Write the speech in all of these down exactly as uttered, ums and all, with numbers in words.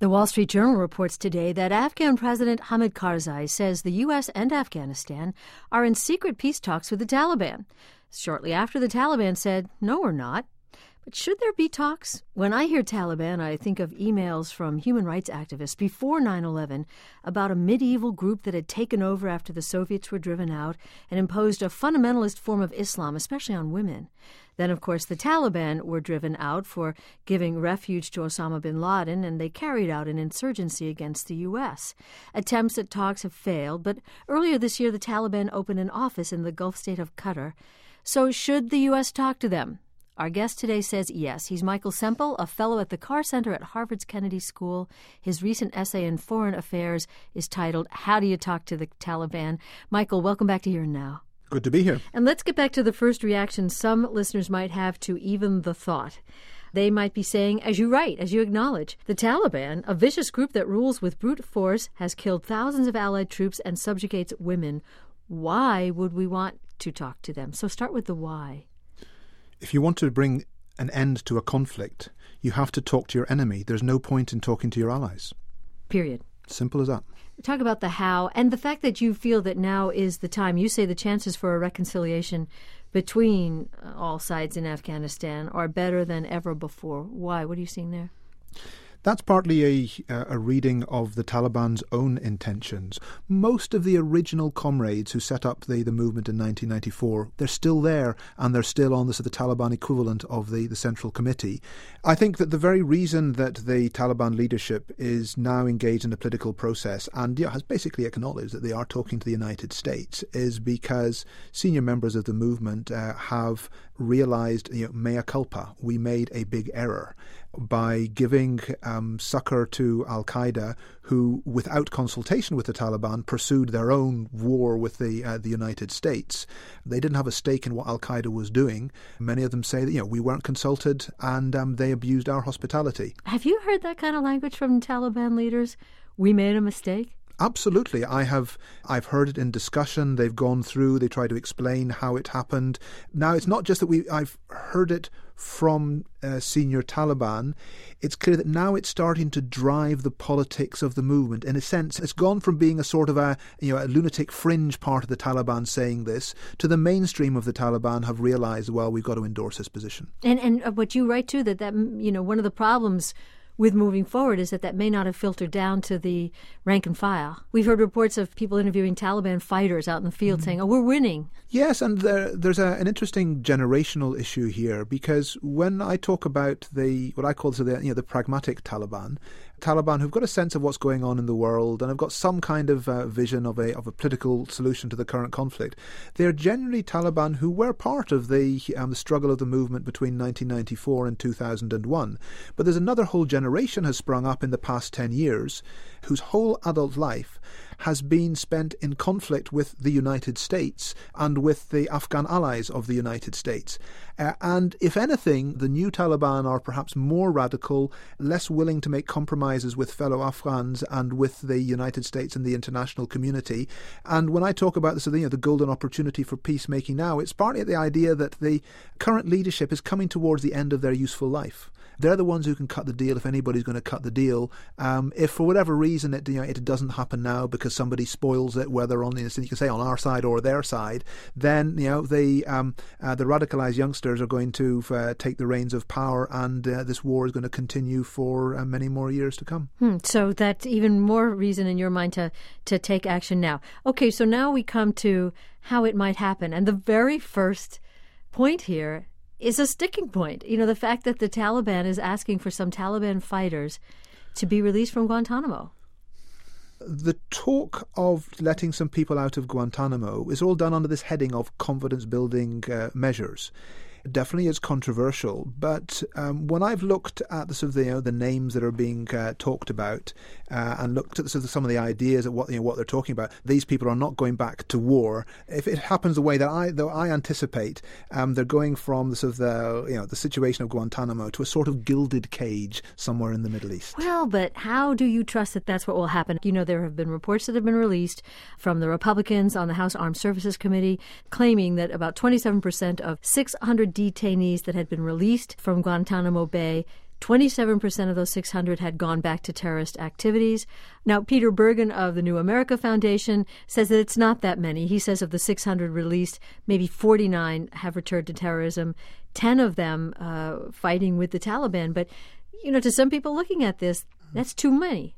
The Wall Street Journal reports today that Afghan President Hamid Karzai says the U S and Afghanistan are in secret peace talks with the Taliban. Shortly after, the Taliban said, no, we're not. But should there be talks? When I hear Taliban, I think of emails from human rights activists before nine eleven about a medieval group that had taken over after the Soviets were driven out and imposed a fundamentalist form of Islam, especially on women. Then, of course, the Taliban were driven out for giving refuge to Osama bin Laden, and they carried out an insurgency against the U S. Attempts at talks have failed, but earlier this year the Taliban opened an office in the Gulf state of Qatar. So should the U S talk to them? Our guest today says yes. He's Michael Semple, a fellow at the Carr Center at Harvard's Kennedy School. His recent essay in Foreign Affairs is titled, How Do You Talk to the Taliban? Michael, welcome back to Here and Now. Good to be here. And let's get back to the first reaction some listeners might have to even the thought. They might be saying, as you write, as you acknowledge, the Taliban, a vicious group that rules with brute force, has killed thousands of allied troops and subjugates women. Why would we want to talk to them? So start with the why. If you want to bring an end to a conflict, you have to talk to your enemy. There's no point in talking to your allies. Period. Simple as that. Talk about the how and the fact that you feel that now is the time. You say the chances for a reconciliation between all sides in Afghanistan are better than ever before. Why? What are you seeing there? That's partly a, a reading of the Taliban's own intentions. Most of the original comrades who set up the, the movement in nineteen ninety-four, they're still there, and they're still on the, so the Taliban equivalent of the, the Central Committee. I think that the very reason that the Taliban leadership is now engaged in a political process and yeah, has basically acknowledged that they are talking to the United States is because senior members of the movement uh, have realized, you know, mea culpa, we made a big error by giving um, succor to al-Qaeda, who, without consultation with the Taliban, pursued their own war with the uh, the United States. They didn't have a stake in what al-Qaeda was doing. Many of them say that, you know, we weren't consulted and um, they abused our hospitality. Have you heard that kind of language from Taliban leaders? We made a mistake? Absolutely. I have I've heard it in discussion. They've gone through, they try to explain how it happened. Now, it's not just that we I've heard it from uh, senior Taliban. It's clear that now it's starting to drive the politics of the movement. In a sense, it's gone from being a sort of a, you know, a lunatic fringe part of the Taliban saying this to the mainstream of the Taliban have realized, well, we've got to endorse this position. And and what you write too, that, that you know, one of the problems with moving forward is that that may not have filtered down to the rank and file. We've heard reports of people interviewing Taliban fighters out in the field mm. saying, oh, we're winning. Yes, and there, there's a, an interesting generational issue here, because when I talk about the what I call the, you know, the pragmatic Taliban, Taliban who've got a sense of what's going on in the world and have got some kind of uh, vision of a of a political solution to the current conflict, they're generally Taliban who were part of the, um, the struggle of the movement between nineteen ninety-four and two thousand one. But there's another whole generation has sprung up in the past ten years whose whole adult life has been spent in conflict with the United States and with the Afghan allies of the United States. Uh, and if anything, the new Taliban are perhaps more radical, less willing to make compromises with fellow Afghans and with the United States and the international community. And when I talk about this, you know, the golden opportunity for peacemaking now, it's partly the idea that the current leadership is coming towards the end of their useful life. They're the ones who can cut the deal if anybody's going to cut the deal. Um, if for whatever reason it, you know, it doesn't happen now because somebody spoils it, whether on, you can say on our side or their side, then, you know, the um, uh, the radicalized youngsters are going to uh, take the reins of power, and uh, this war is going to continue for uh, many more years to come. Hmm, so that's even more reason in your mind to to take action now. Okay, so now we come to how it might happen, and the very first point here is a sticking point. You know, the fact that the Taliban is asking for some Taliban fighters to be released from Guantanamo. The talk of letting some people out of Guantanamo is all done under this heading of confidence-building uh, measures. Definitely is controversial, but um, when I've looked at the sort of the, you know, the names that are being uh, talked about uh, and looked at the, sort of some of the ideas of what, you know, what they're talking about, these people are not going back to war. If it happens the way that I, though I anticipate, um, they're going from the sort of the, you know, the situation of Guantanamo to a sort of gilded cage somewhere in the Middle East. Well, but how do you trust that that's what will happen? You know, there have been reports that have been released from the Republicans on the House Armed Services Committee claiming that about twenty-seven percent of six hundred detainees that had been released from Guantanamo Bay, twenty-seven percent of those six hundred had gone back to terrorist activities. Now, Peter Bergen of the New America Foundation says that it's not that many. He says of the six hundred released, maybe forty-nine have returned to terrorism, ten of them uh, fighting with the Taliban. But, you know, to some people looking at this, that's too many.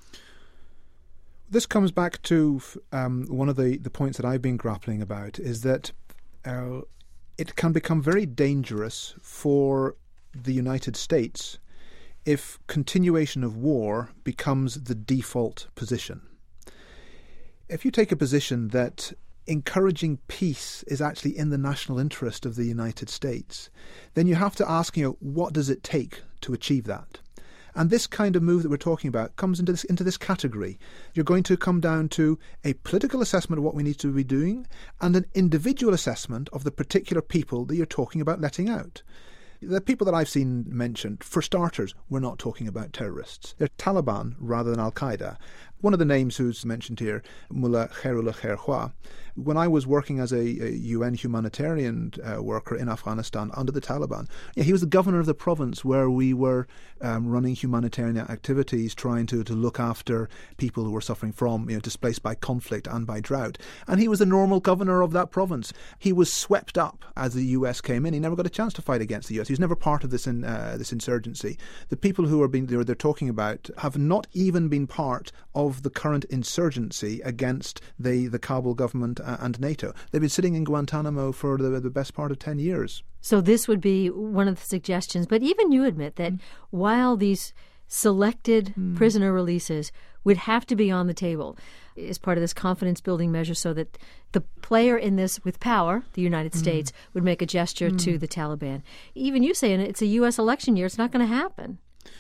This comes back to um, one of the, the points that I've been grappling about, is that uh, it can become very dangerous for the United States if continuation of war becomes the default position. If you take a position that encouraging peace is actually in the national interest of the United States, then you have to ask, you know, what does it take to achieve that? And this kind of move that we're talking about comes into this into this category. You're going to come down to a political assessment of what we need to be doing and an individual assessment of the particular people that you're talking about letting out. The people that I've seen mentioned, for starters, we're not talking about terrorists. They're Taliban rather than Al-Qaeda. One of the names who's mentioned here, Mullah Khairullah Khairkhwah. When I was working as a, a U N humanitarian uh, worker in Afghanistan under the Taliban, yeah, he was the governor of the province where we were um, running humanitarian activities, trying to, to look after people who were suffering from, you know, displaced by conflict and by drought. And he was the normal governor of that province. He was swept up as the U S came in. He never got a chance to fight against the U S. He was never part of this in, uh, this insurgency. The people who are being they're, they're talking about have not even been part of the current insurgency against the, the Kabul government and NATO. They've been sitting in Guantanamo for the, the best part of ten years. So this would be one of the suggestions. But even you admit that mm. while these selected mm. prisoner releases would have to be on the table as part of this confidence-building measure so that the player in this with power, the United mm. States, would make a gesture mm. to the Taliban. Even you say it's a U S election year. It's not going to happen.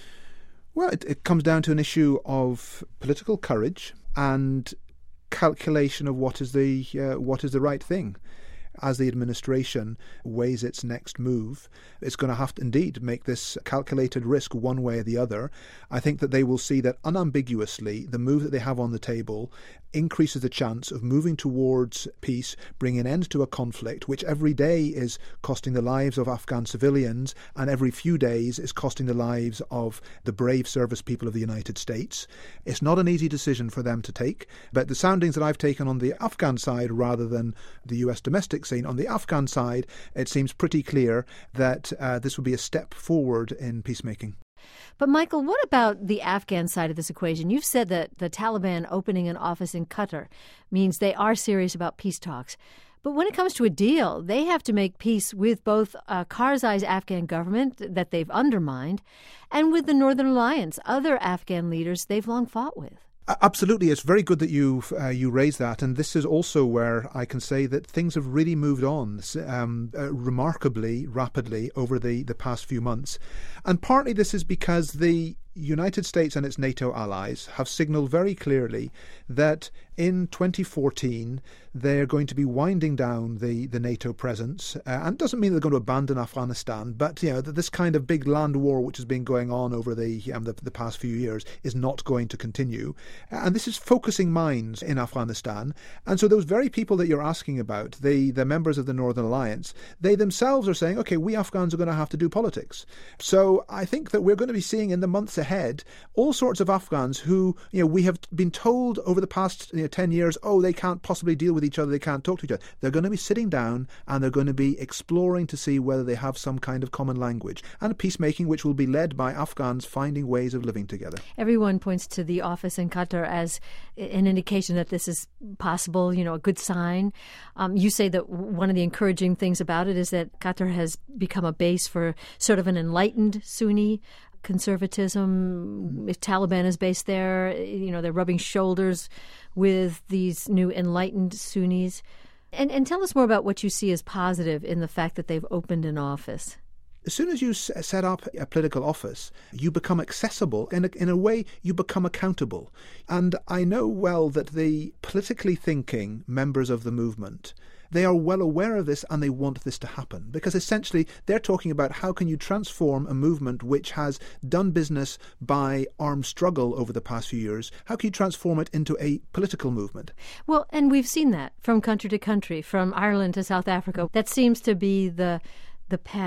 Well, it, it comes down to an issue of political courage and calculation of what is the uh, what is the right thing. As the administration weighs its next move, it's going to have to indeed make this calculated risk one way or the other. I think that they will see that unambiguously the move that they have on the table increases the chance of moving towards peace, bringing an end to a conflict which every day is costing the lives of Afghan civilians and every few days is costing the lives of the brave service people of the United States. It's not an easy decision for them to take, but the soundings that I've taken on the Afghan side rather than the U S domestic scene, on the Afghan side, it seems pretty clear that uh, this would be a step forward in peacemaking. But, Michael, what about the Afghan side of this equation? You've said that the Taliban opening an office in Qatar means they are serious about peace talks. But when it comes to a deal, they have to make peace with both uh, Karzai's Afghan government that they've undermined and with the Northern Alliance, other Afghan leaders they've long fought with. Absolutely. It's very good that you uh, you raise that. And this is also where I can say that things have really moved on um, uh, remarkably rapidly over the, the past few months. And partly this is because the United States and its NATO allies have signalled very clearly that in twenty fourteen they're going to be winding down the, the NATO presence. Uh, and it doesn't mean they're going to abandon Afghanistan, but you know this kind of big land war which has been going on over the, um, the the past few years is not going to continue. And this is focusing minds in Afghanistan. And so those very people that you're asking about, the, the members of the Northern Alliance, they themselves are saying, okay, we Afghans are going to have to do politics. So I think that we're going to be seeing in the months ahead ahead all sorts of Afghans who, you know, we have been told over the past you know, ten years, oh, they can't possibly deal with each other, they can't talk to each other. They're going to be sitting down and they're going to be exploring to see whether they have some kind of common language and a peacemaking which will be led by Afghans finding ways of living together. Everyone points to the office in Qatar as an indication that this is possible, you know, a good sign. Um, you say that one of the encouraging things about it is that Qatar has become a base for sort of an enlightened Sunni conservatism. If Taliban is based there, you know, they're rubbing shoulders with these new enlightened Sunnis. And, and tell us more about what you see as positive in the fact that they've opened an office. As soon as you set up a political office, you become accessible. In a, in a way, you become accountable. And I know well that the politically thinking members of the movement, they are well aware of this and they want this to happen because essentially they're talking about how can you transform a movement which has done business by armed struggle over the past few years. How can you transform it into a political movement? Well, and we've seen that from country to country, from Ireland to South Africa. That seems to be the the path.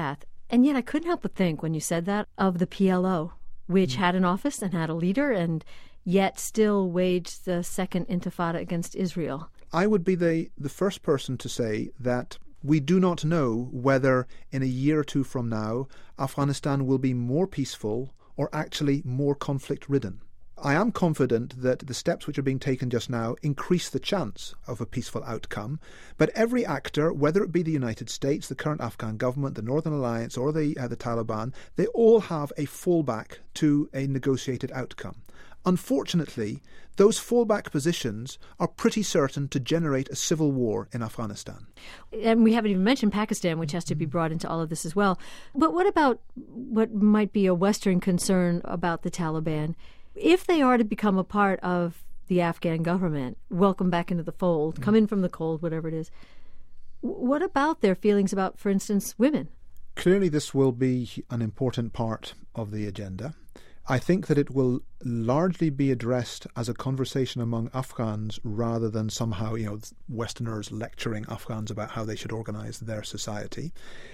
And yet I couldn't help but think, when you said that, of the P L O, which mm. had an office and had a leader and yet still waged the second intifada against Israel. I would be the, the first person to say that we do not know whether in a year or two from now Afghanistan will be more peaceful or actually more conflict-ridden. I am confident that the steps which are being taken just now increase the chance of a peaceful outcome, but every actor, whether it be the United States, the current Afghan government, the Northern Alliance or the, uh, the Taliban, they all have a fallback to a negotiated outcome. Unfortunately, those fallback positions are pretty certain to generate a civil war in Afghanistan. And we haven't even mentioned Pakistan, which has to be brought into all of this as well. But what about what might be a Western concern about the Taliban? If they are to become a part of the Afghan government, welcome back into the fold, mm-hmm. come in from the cold, whatever it is, what about their feelings about, for instance, women? Clearly this will be an important part of the agenda. I think that it will largely be addressed as a conversation among Afghans rather than somehow, you know, Westerners lecturing Afghans about how they should organize their society.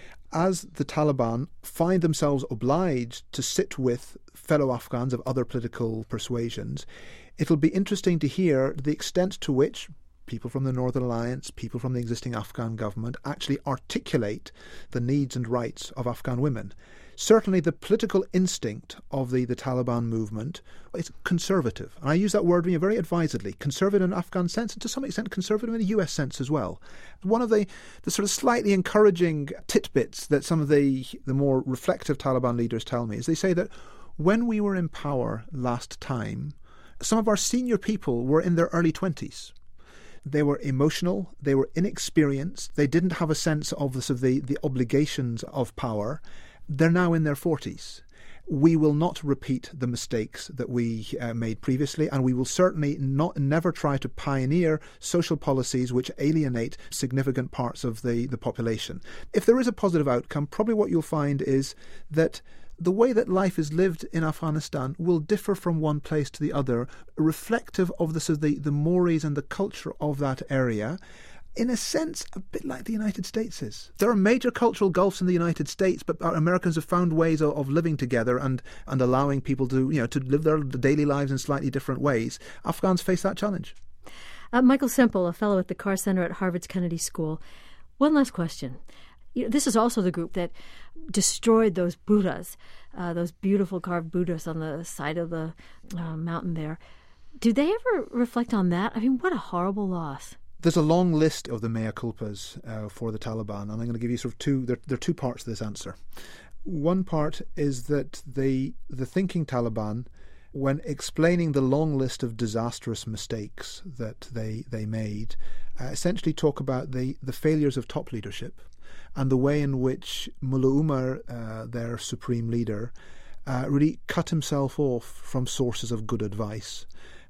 As the Taliban find themselves obliged to sit with fellow Afghans of other political persuasions, it'll be interesting to hear the extent to which people from the Northern Alliance, people from the existing Afghan government actually articulate the needs and rights of Afghan women. Certainly the political instinct of the, the Taliban movement is conservative. And I use that word very advisedly. Conservative in an Afghan sense, and to some extent conservative in a U S sense as well. One of the, the sort of slightly encouraging tidbits that some of the, the more reflective Taliban leaders tell me is they say that when we were in power last time, some of our senior people were in their early twenties. They were emotional, they were inexperienced, they didn't have a sense of the, sort of the, the obligations of power. They're now in their forties. We will not repeat the mistakes that we uh, made previously, and we will certainly not never try to pioneer social policies which alienate significant parts of the, the population. If there is a positive outcome, probably what you'll find is that the way that life is lived in Afghanistan will differ from one place to the other, reflective of the, sort of the, the mores and the culture of that area. In a sense, a bit like the United States is. There are major cultural gulfs in the United States, but Americans have found ways of, of living together and, and allowing people to, you know, to live their daily lives in slightly different ways. Afghans face that challenge. Uh, Michael Semple, a fellow at the Carr Center at Harvard's Kennedy School. One last question. You know, this is also the group that destroyed those Buddhas, uh, those beautiful carved Buddhas on the side of the uh, mountain there. Do they ever reflect on that? I mean, what a horrible loss. There's a long list of the mea culpas uh, for the Taliban, and I'm going to give you sort of two, there, there are two parts to this answer. One part is that the the thinking Taliban, when explaining the long list of disastrous mistakes that they, they made, uh, essentially talk about the, the failures of top leadership and the way in which Mullah Umar, uh, their supreme leader, uh, really cut himself off from sources of good advice,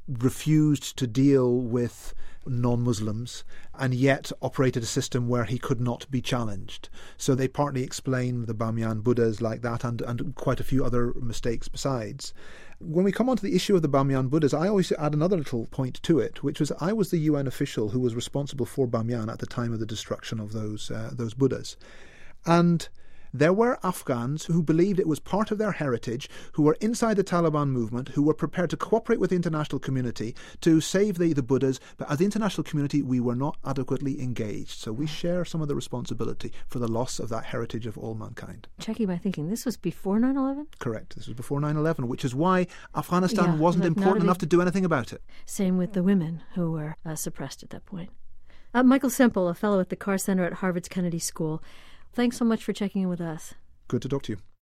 refused to deal with non-Muslims, and yet operated a system where he could not be challenged. So they partly explain the Bamyan Buddhas like that, and, and quite a few other mistakes besides. When we come on to the issue of the Bamyan Buddhas, I always add another little point to it, which was I was the U N official who was responsible for Bamyan at the time of the destruction of those uh, those Buddhas. And there were Afghans who believed it was part of their heritage, who were inside the Taliban movement, who were prepared to cooperate with the international community to save the, the Buddhas, but as the international community we were not adequately engaged. So we share some of the responsibility for the loss of that heritage of all mankind. Checking my thinking, this was before nine eleven? Correct, this was before nine eleven, which is why Afghanistan yeah, wasn't like important big, enough to do anything about it. Same with the women who were uh, suppressed at that point. Uh, Michael Semple, a fellow at the Carr Center at Harvard's Kennedy School. Thanks so much for checking in with us. Good to talk to you.